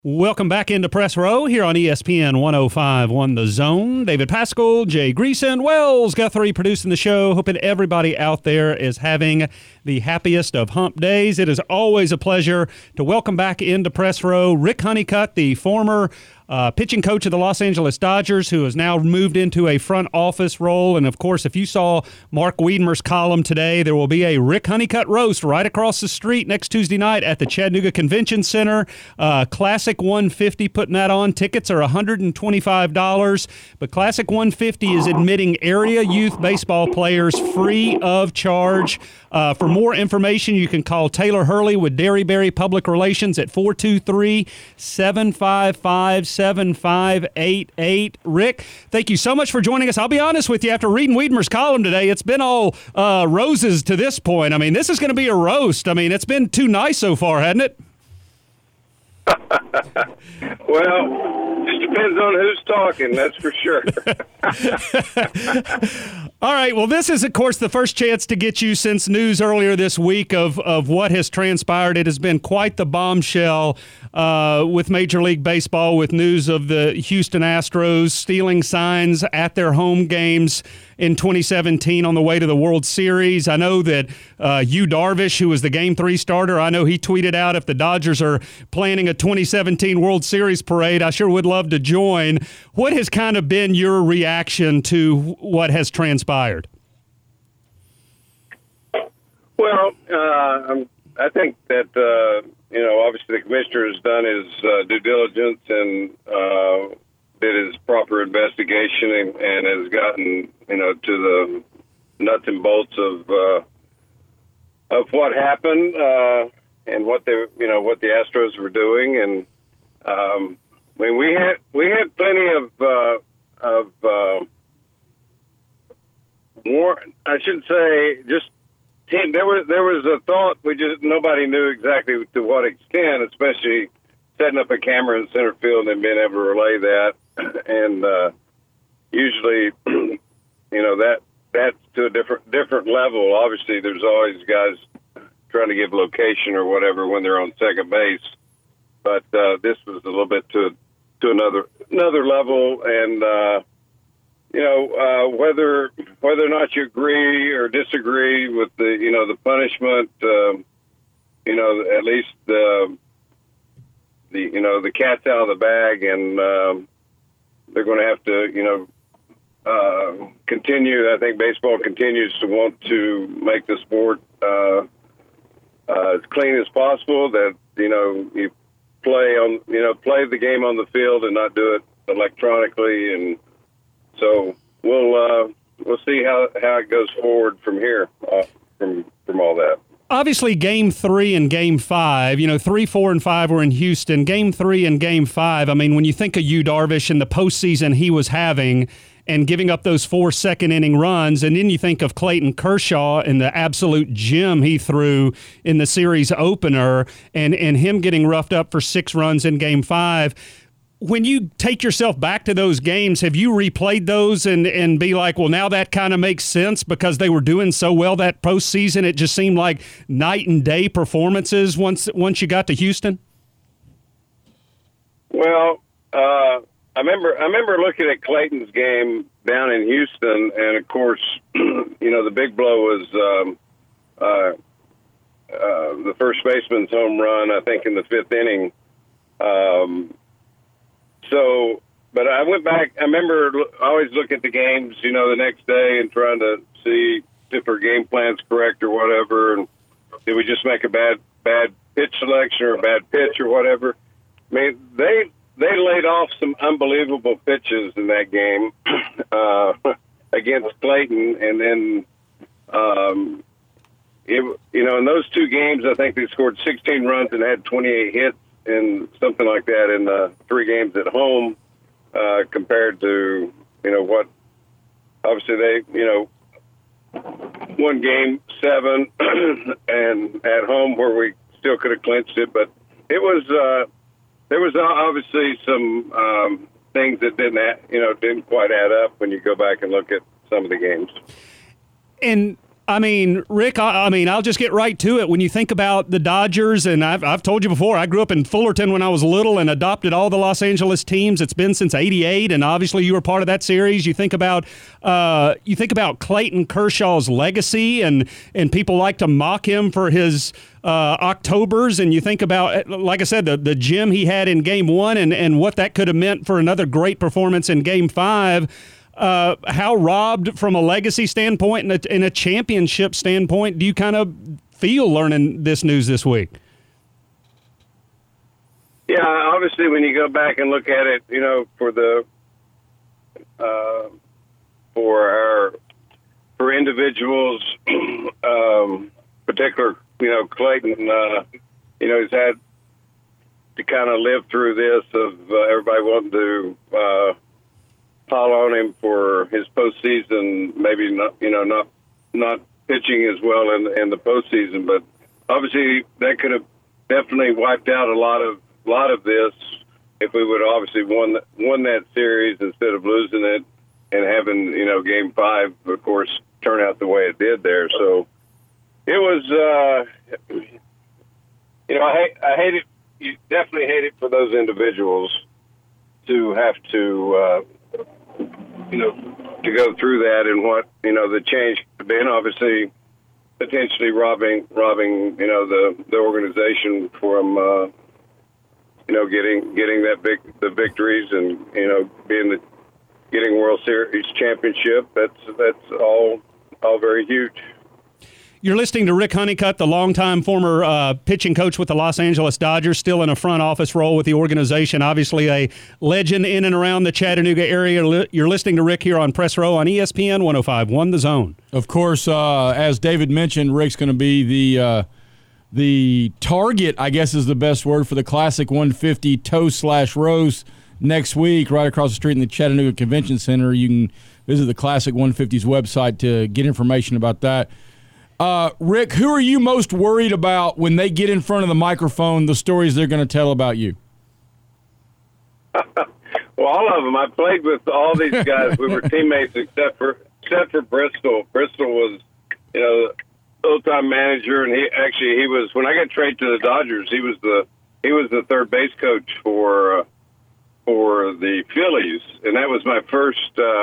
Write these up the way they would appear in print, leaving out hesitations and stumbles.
Welcome back into Press Row here on ESPN 105.1 The Zone. David Pascal, Jay Greason, Wells Guthrie producing the show. Hoping everybody out there is having the happiest of hump days. It is always a pleasure to welcome back into Press Row Rick Honeycutt, the former pitching coach of the Los Angeles Dodgers, who has now moved into a front office role. And, of course, if you saw Mark Wiedmer's column today, there will be a Rick Honeycutt roast right across the street next Tuesday night at the Chattanooga Convention Center. Classic 150 putting that on. Tickets are $125, but Classic 150 is admitting area youth baseball players free of charge. For more information, you can call Taylor Hurley with Derryberry Public Relations at 423-755-7588. Rick, thank you so much for joining us. I'll be honest with you, after reading Wiedmer's column today, it's been all roses to this point. I mean, this is going to be a roast. I mean, it's been too nice so far, hasn't it? Well, just depends on who's talking, that's for sure. All right, well, this is, of course, the first chance to get you since news earlier this week of what has transpired. It has been quite the bombshell with Major League Baseball, with news of the Houston Astros stealing signs at their home games in 2017 on the way to the World Series. I know that Yu Darvish, who was the Game 3 starter, I know he tweeted out, if the Dodgers are planning a 2017 World Series parade, I sure would love to join. What has kind of been your reaction to what has transpired? Well, I think that, obviously the commissioner has done his due diligence and did his proper investigation and has gotten, to the nuts and bolts of what happened and what the Astros were doing. And we had plenty of more. I shouldn't say just. There was a thought. Nobody knew exactly to what extent, especially setting up a camera in center field and being able to relay that. And usually, that's to a different level. Obviously, there's always guys trying to give location or whatever when they're on second base. But this was a little bit to another level, and whether or not you agree or disagree with the punishment, at least the cat's out of the bag, and they're going to have to continue. I think baseball continues to want to make the sport as clean as possible. That you play the game on the field and not do it electronically, and so we'll see how it goes forward from here, from all that. Obviously, Game 3 and Game 5, 3, 4, and 5 were in Houston. Game 3 and Game 5, I mean, when you think of Yu Darvish and the postseason he was having and giving up those 4 second-inning runs, and then you think of Clayton Kershaw and the absolute gem he threw in the series opener and him getting roughed up for 6 runs in Game 5. When you take yourself back to those games, have you replayed those and be like, well, now that kind of makes sense because they were doing so well that postseason? It just seemed like night and day performances once you got to Houston. Well, I remember looking at Clayton's game down in Houston, and of course, the big blow was the first baseman's home run, I think, in the 5th inning. But I went back. I remember always looking at the games, the next day and trying to see if our game plan's correct or whatever. And did we just make a bad pitch selection or a bad pitch or whatever? I mean, they laid off some unbelievable pitches in that game against Clayton, and then in those 2 games, I think they scored 16 runs and had 28 hits. And something like that in 3 games at home, compared to what obviously they won Game 7 and at home where we still could have clinched it, but it was there was obviously some things that didn't quite add up when you go back and look at some of the games. And I mean, Rick, I'll just get right to it. When you think about the Dodgers, and I've told you before, I grew up in Fullerton when I was little and adopted all the Los Angeles teams. It's been since '88, and obviously you were part of that series. You think about Clayton Kershaw's legacy, and people like to mock him for his Octobers, and you think about, like I said, the gem he had in Game 1 and what that could have meant for another great performance in Game 5. How robbed from a legacy standpoint and in a championship standpoint do you kind of feel learning this news this week? Yeah, obviously when you go back and look at it, for individuals, particular, Clayton, he's had to kind of live through this of everybody wanting to pile on him for his postseason, maybe not pitching as well in the postseason, but obviously that could have definitely wiped out a lot of this if we would have obviously won that series instead of losing it and having Game 5, of course, turn out the way it did there. So it was, I hate it. You definitely hate it for those individuals to have to. To go through that and what, the change could be, and obviously potentially robbing, the organization from, getting the victories and, getting World Series championship. That's all very huge. You're listening to Rick Honeycutt, the longtime former pitching coach with the Los Angeles Dodgers, still in a front office role with the organization, obviously a legend in and around the Chattanooga area. You're listening to Rick here on Press Row on ESPN 105.1 The Zone. Of course, as David mentioned, Rick's going to be the target, I guess is the best word, for the Classic 150 Toast/Roast next week, right across the street in the Chattanooga Convention Center. You can visit the Classic 150's website to get information about that. Rick, who are you most worried about when they get in front of the microphone, the stories they're going to tell about you? Well, all of them. I played with all these guys. We were teammates except for Bristol. Bristol was, full-time manager, and he was, when I got traded to the Dodgers, he was the third base coach for the Phillies, and that was my first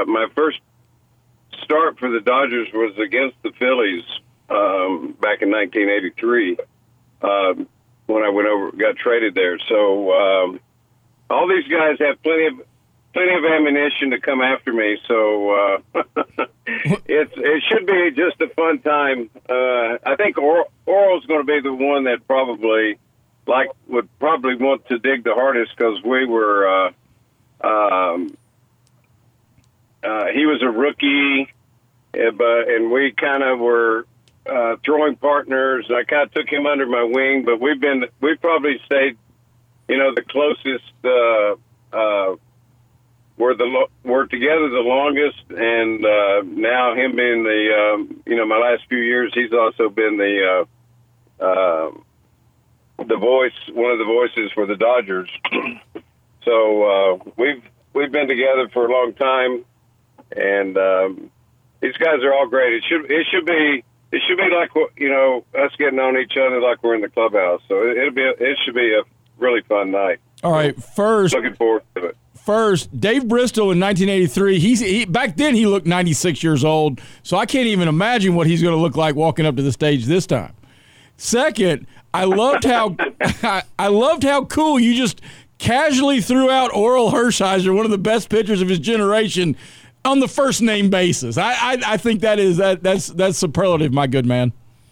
start for the Dodgers was against the Phillies. Back in 1983, when I got traded there. So all these guys have plenty of ammunition to come after me. So it should be just a fun time. I think Oral's going to be the one that would probably want to dig the hardest because we were. He was a rookie, and we kind of were. Throwing partners. I kind of took him under my wing, but we've probably stayed, the closest. We're together the longest, and now him being my last few years, he's also been the voice, one of the voices for the Dodgers. So we've been together for a long time, and these guys are all great. It should be like, us getting on each other like we're in the clubhouse. So it should be a really fun night. All right, first, looking forward to it. First, Dave Bristol in 1983. He back then he looked 96 years old. So I can't even imagine what he's going to look like walking up to the stage this time. Second, I loved how cool you just casually threw out Oral Hershiser, one of the best pitchers of his generation, on the first name basis. I think that's superlative, my good man.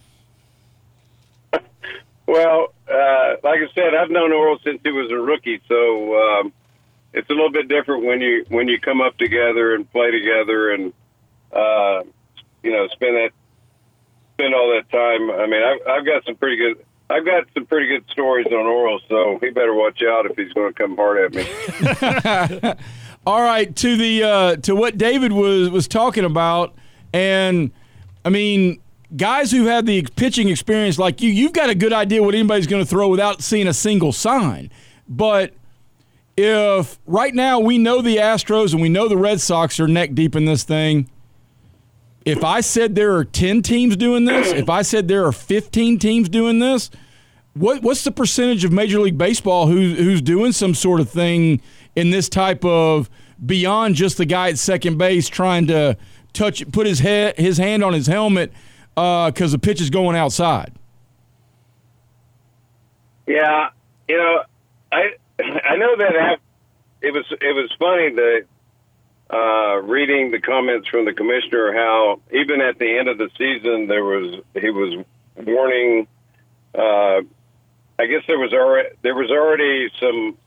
Well, like I said, I've known Oral since he was a rookie, so it's a little bit different when you come up together and play together and spend all that time. I mean, I've got some pretty good stories on Oral, so he better watch out if he's going to come hard at me. All right, to what David was talking about, and I mean, guys who have the pitching experience like you've got a good idea what anybody's going to throw without seeing a single sign. But if right now we know the Astros and we know the Red Sox are neck deep in this thing, if I said there are 10 teams doing this, if I said there are 15 teams doing this, what's the percentage of Major League Baseball who's doing some sort of thing in this type of beyond just the guy at second base trying to put his hand on his helmet because the pitch is going outside? Yeah, I know that it was funny that reading the comments from the commissioner, how even at the end of the season he was warning. I guess there was already some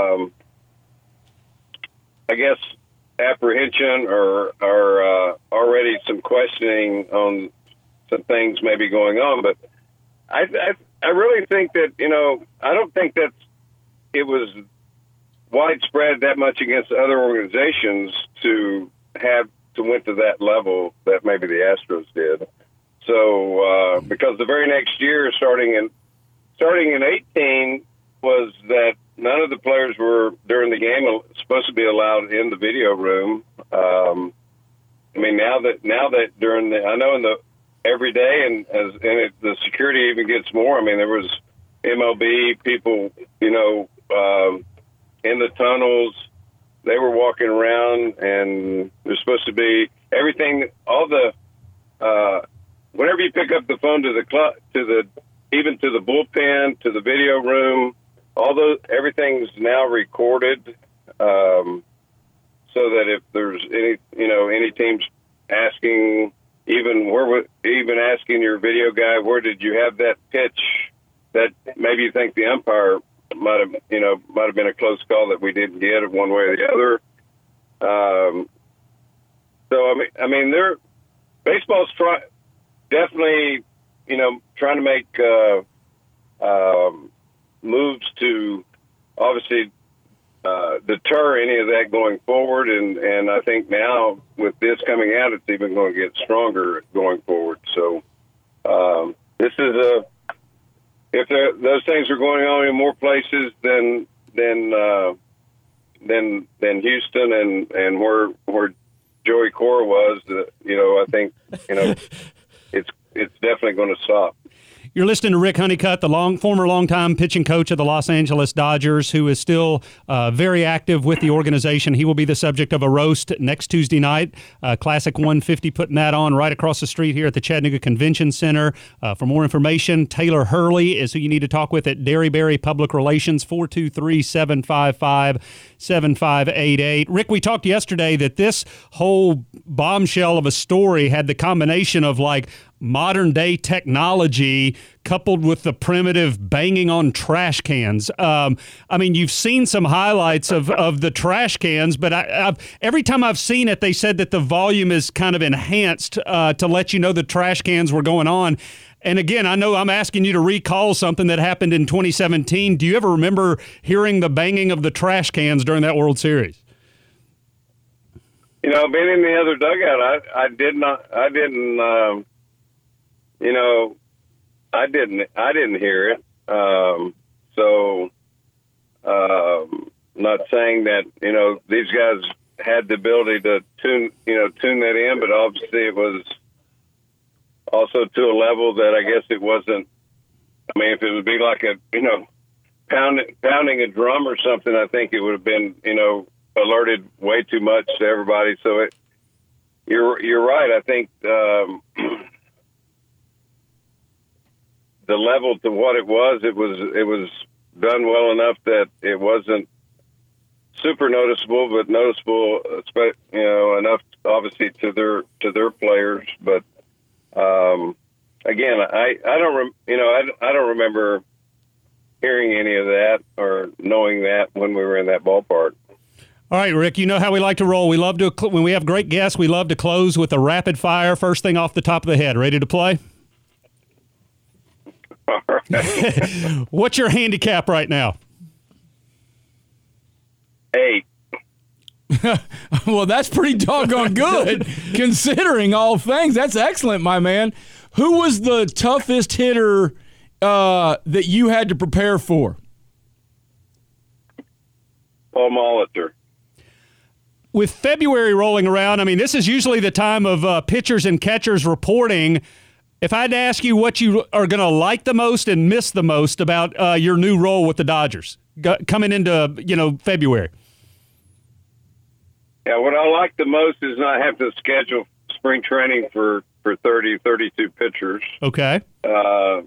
apprehension or already some questioning on some things maybe going on, but I really think that I don't think that it was widespread that much against other organizations to went to that level that maybe the Astros did. So because the very next year, starting in 18, was that none of the players were during the game supposed to be allowed in the video room. I mean, now that during I know in the every day the security even gets more. I mean, there was MLB people, in the tunnels. They were walking around, and there's supposed to be everything. All the whenever you pick up the phone to the club, even to the bullpen, to the video room, everything's now recorded, so that if there's any teams asking, even asking your video guy, where did you have that pitch? That maybe you think the umpire might have been a close call that we didn't get it one way or the other. So I mean, baseball's definitely trying to make moves to obviously deter any of that going forward, and I think now with this coming out, it's even going to get stronger going forward. So this is if those things are going on in more places than Houston and where Joey Cora was, I think it's definitely going to stop. You're listening to Rick Honeycutt, the former longtime pitching coach of the Los Angeles Dodgers, who is still very active with the organization. He will be the subject of a roast next Tuesday night. Classic 150 putting that on right across the street here at the Chattanooga Convention Center. For more information, Taylor Hurley is who you need to talk with at Derryberry Public Relations, 423-755-7588. Rick, we talked yesterday that this whole bombshell of a story had the combination of modern-day technology coupled with the primitive banging on trash cans. I mean, you've seen some highlights of the trash cans, but every time I've seen it, they said that the volume is kind of enhanced to let you know the trash cans were going on. And again, I know I'm asking you to recall something that happened in 2017. Do you ever remember hearing the banging of the trash cans during that World Series? Being in the other dugout, I didn't hear it. Not saying that, these guys had the ability to tune that in, but obviously it was also to a level that I guess it wasn't. I mean, if it would be like pounding a drum or something, I think it would have been, alerted way too much to everybody. So you're right. I think, the level to what it was done well enough that it wasn't super noticeable, but noticeable, enough obviously to their players. But again, I don't remember hearing any of that or knowing that when we were in that ballpark. All right, Rick, you know how we like to roll. We love to when we have great guests, we love to close with a rapid fire. First thing off the top of the head. Ready to play? All right. What's your handicap right now? 8. Well, that's pretty doggone good considering all things. That's excellent, my man. Who was the toughest hitter that you had to prepare for? Paul Molitor. with February rolling around, I mean, this is usually the time of pitchers and catchers reporting. If I had to ask you what you are going to like the most and miss the most about your new role with the Dodgers coming into, February. Yeah, what I like the most is not having to schedule spring training for 30, 32 pitchers. Okay. But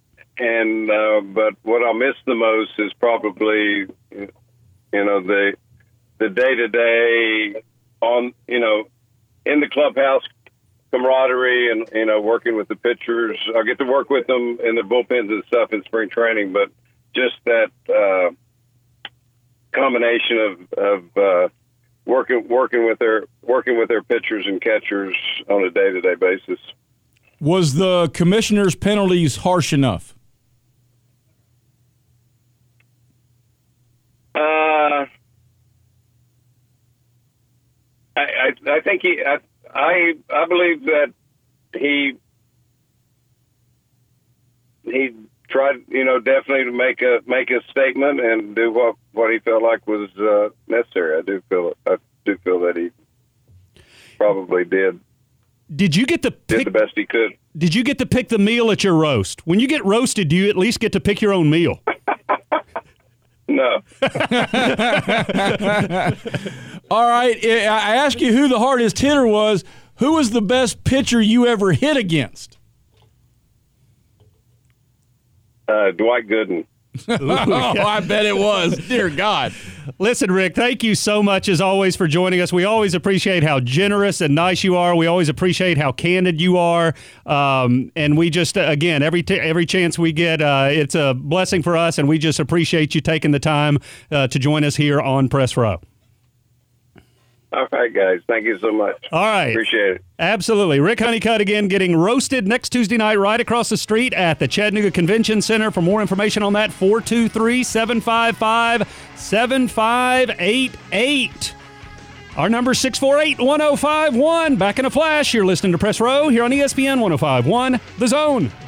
what I'll miss the most is probably, the day-to-day on, in the clubhouse camaraderie and, working with the pitchers. I get to work with them in the bullpens and stuff in spring training, but just that combination of working with their pitchers and catchers on a day-to-day basis. Was the commissioner's penalties harsh enough? I think I believe that he tried, definitely to make a statement and do what he felt like was necessary. I do feel that he probably did. Did you get to pick did the best he could? Did you get to pick the meal at your roast? When you get roasted, do you at least get to pick your own meal? No. All right. I asked you who the hardest hitter was. Who was the best pitcher you ever hit against? Dwight Gooden. I bet it was. Dear God. Listen, Rick, thank you so much as always for joining us. We always appreciate how generous and nice you are. We always appreciate how candid you are. And we just, again, every chance we get, it's a blessing for us, and we just appreciate you taking the time to join us here on Press Row. All right, guys. Thank you so much. All right. Appreciate it. Absolutely. Rick Honeycutt again getting roasted next Tuesday night right across the street at the Chattanooga Convention Center. For more information on that, 423-755-7588. Our number is 648-1051. Back in a flash. You're listening to Press Row here on ESPN 105.1 The Zone.